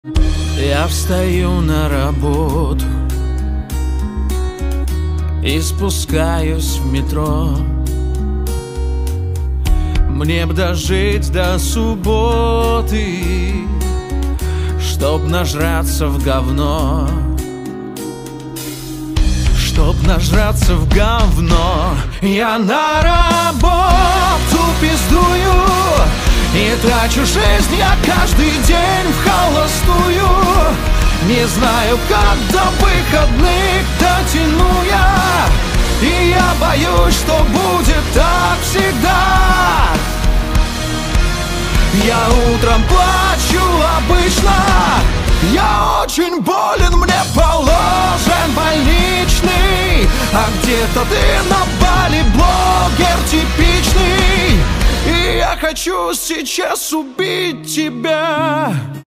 Я встаю на работу и спускаюсь в метро. Мне б дожить до субботы, чтоб нажраться в говно. Чтоб нажраться в говно. Я на работу пиздую и трачу жизнь я каждый день в холостую. Не знаю, как до выходных дотяну я, и я боюсь, что будет так всегда. Я утром плачу обычно, я очень болен, мне положен больничный. А где-то ты на Бали, блогер типичный, и я хочу сейчас убить тебя.